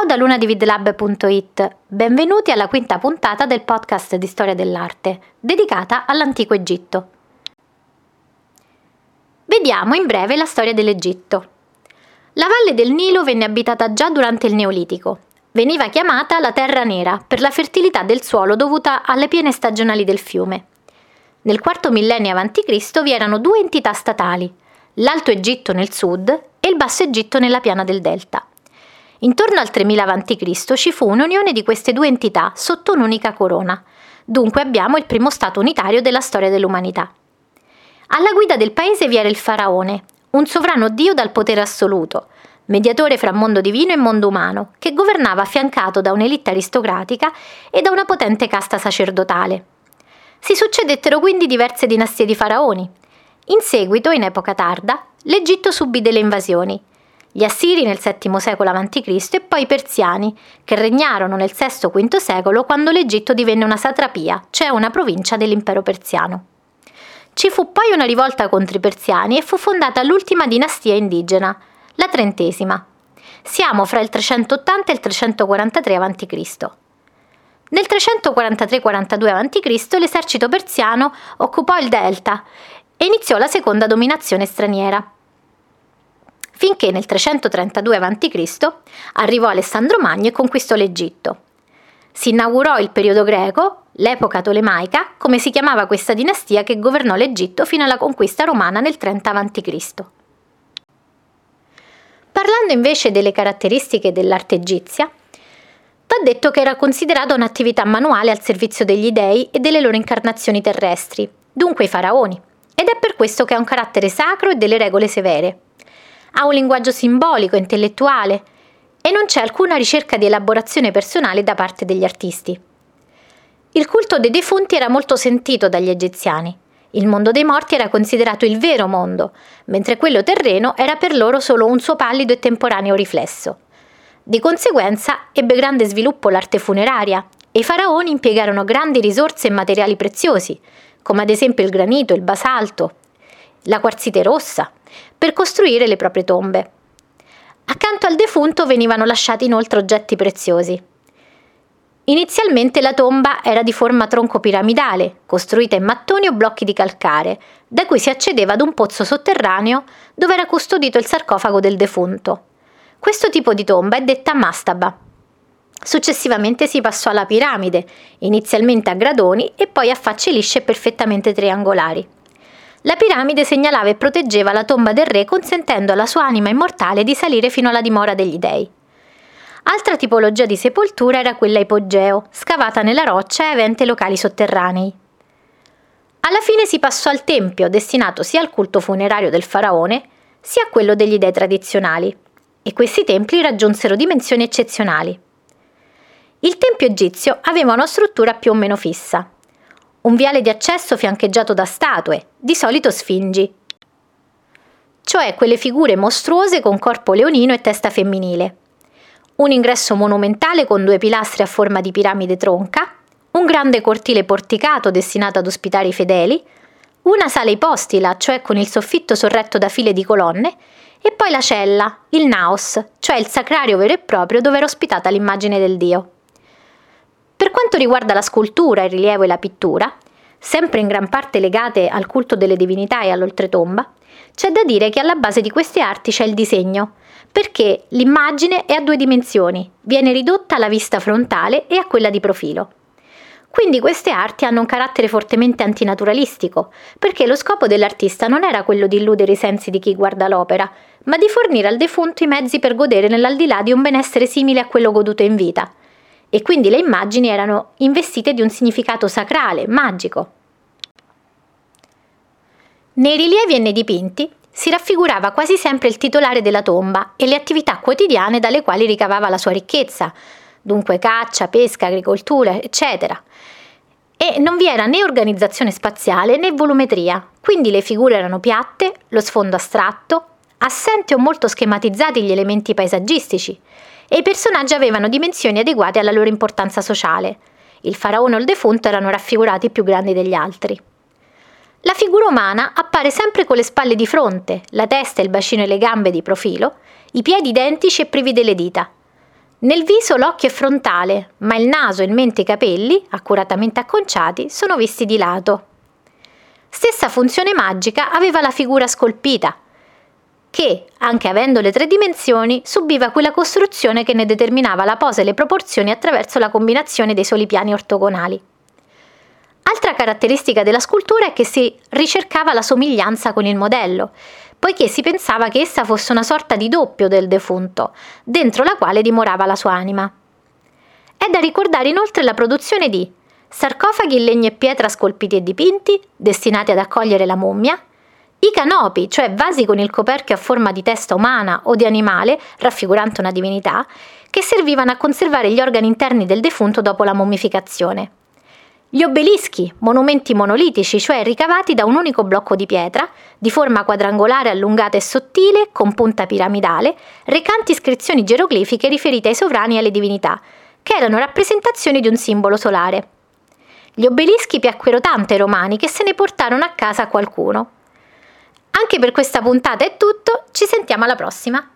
Ciao da lunadividlab.it, benvenuti alla quinta puntata del podcast di storia dell'arte, dedicata all'antico Egitto. Vediamo in breve la storia dell'Egitto. La valle del Nilo venne abitata già durante il Neolitico. Veniva chiamata la Terra Nera per la fertilità del suolo dovuta alle piene stagionali del fiume. Nel IV millennio a.C. vi erano due entità statali, l'Alto Egitto nel sud e il Basso Egitto nella piana del delta. Intorno al 3000 a.C. ci fu un'unione di queste due entità sotto un'unica corona. Dunque abbiamo il primo stato unitario della storia dell'umanità. Alla guida del paese vi era il faraone, un sovrano dio dal potere assoluto, mediatore fra mondo divino e mondo umano, che governava affiancato da un'elite aristocratica e da una potente casta sacerdotale. Si succedettero quindi diverse dinastie di faraoni. In seguito, in epoca tarda, l'Egitto subì delle invasioni. Gli Assiri nel VII secolo a.C. e poi i Persiani, che regnarono nel VI-V secolo quando l'Egitto divenne una satrapia, cioè una provincia dell'impero persiano. Ci fu poi una rivolta contro i persiani e fu fondata l'ultima dinastia indigena, la Trentesima. Siamo fra il 380 e il 343 a.C. Nel 343-42 a.C. l'esercito persiano occupò il delta e iniziò la seconda dominazione straniera. Finché nel 332 a.C. arrivò Alessandro Magno e conquistò l'Egitto. Si inaugurò il periodo greco, l'epoca tolemaica, come si chiamava questa dinastia che governò l'Egitto fino alla conquista romana nel 30 a.C. Parlando invece delle caratteristiche dell'arte egizia, va detto che era considerata un'attività manuale al servizio degli dei e delle loro incarnazioni terrestri, dunque i faraoni, ed è per questo che ha un carattere sacro e delle regole severe. Ha un linguaggio simbolico, intellettuale, e non c'è alcuna ricerca di elaborazione personale da parte degli artisti. Il culto dei defunti era molto sentito dagli egiziani. Il mondo dei morti era considerato il vero mondo, mentre quello terreno era per loro solo un suo pallido e temporaneo riflesso. Di conseguenza ebbe grande sviluppo l'arte funeraria e i faraoni impiegarono grandi risorse e materiali preziosi, come ad esempio il granito, il basalto, la quarzite rossa, per costruire le proprie tombe. Accanto al defunto venivano lasciati inoltre oggetti preziosi. Inizialmente la tomba era di forma tronco-piramidale, costruita in mattoni o blocchi di calcare, da cui si accedeva ad un pozzo sotterraneo dove era custodito il sarcofago del defunto. Questo tipo di tomba è detta mastaba. Successivamente si passò alla piramide, inizialmente a gradoni e poi a facce lisce e perfettamente triangolari. La piramide segnalava e proteggeva la tomba del re, consentendo alla sua anima immortale di salire fino alla dimora degli dei. Altra tipologia di sepoltura era quella ipogeo, scavata nella roccia e avente locali sotterranei. Alla fine si passò al tempio, destinato sia al culto funerario del faraone, sia a quello degli dei tradizionali, e questi templi raggiunsero dimensioni eccezionali. Il tempio egizio aveva una struttura più o meno fissa. Un viale di accesso fiancheggiato da statue, di solito sfingi, cioè quelle figure mostruose con corpo leonino e testa femminile. Un ingresso monumentale con due pilastri a forma di piramide tronca, un grande cortile porticato destinato ad ospitare i fedeli, una sala ipostila, cioè con il soffitto sorretto da file di colonne, e poi la cella, il naos, cioè il sacrario vero e proprio dove era ospitata l'immagine del dio. Per quanto riguarda la scultura, il rilievo e la pittura, sempre in gran parte legate al culto delle divinità e all'oltretomba, c'è da dire che alla base di queste arti c'è il disegno, perché l'immagine è a due dimensioni, viene ridotta alla vista frontale e a quella di profilo. Quindi queste arti hanno un carattere fortemente antinaturalistico, perché lo scopo dell'artista non era quello di illudere i sensi di chi guarda l'opera, ma di fornire al defunto i mezzi per godere nell'aldilà di un benessere simile a quello goduto in vita. E quindi le immagini erano investite di un significato sacrale, magico. Nei rilievi e nei dipinti si raffigurava quasi sempre il titolare della tomba e le attività quotidiane dalle quali ricavava la sua ricchezza, dunque caccia, pesca, agricoltura, eccetera. E non vi era né organizzazione spaziale né volumetria, quindi le figure erano piatte, lo sfondo astratto, assenti o molto schematizzati gli elementi paesaggistici, e i personaggi avevano dimensioni adeguate alla loro importanza sociale. Il faraone o il defunto erano raffigurati più grandi degli altri. La figura umana appare sempre con le spalle di fronte, la testa, il bacino e le gambe di profilo, i piedi identici e privi delle dita. Nel viso l'occhio è frontale, ma il naso, il mento e i capelli, accuratamente acconciati, sono visti di lato. Stessa funzione magica aveva la figura scolpita, che, anche avendo le 3 dimensioni, subiva quella costruzione che ne determinava la posa e le proporzioni attraverso la combinazione dei soli piani ortogonali. Altra caratteristica della scultura è che si ricercava la somiglianza con il modello, poiché si pensava che essa fosse una sorta di doppio del defunto, dentro la quale dimorava la sua anima. È da ricordare inoltre la produzione di sarcofagi in legno e pietra scolpiti e dipinti, destinati ad accogliere la mummia, i canopi, cioè vasi con il coperchio a forma di testa umana o di animale, raffigurante una divinità, che servivano a conservare gli organi interni del defunto dopo la mummificazione. Gli obelischi, monumenti monolitici, cioè ricavati da un unico blocco di pietra, di forma quadrangolare allungata e sottile, con punta piramidale, recanti iscrizioni geroglifiche riferite ai sovrani e alle divinità, che erano rappresentazioni di un simbolo solare. Gli obelischi piacquero tanto ai romani che se ne portarono a casa qualcuno. Anche per questa puntata è tutto, ci sentiamo alla prossima!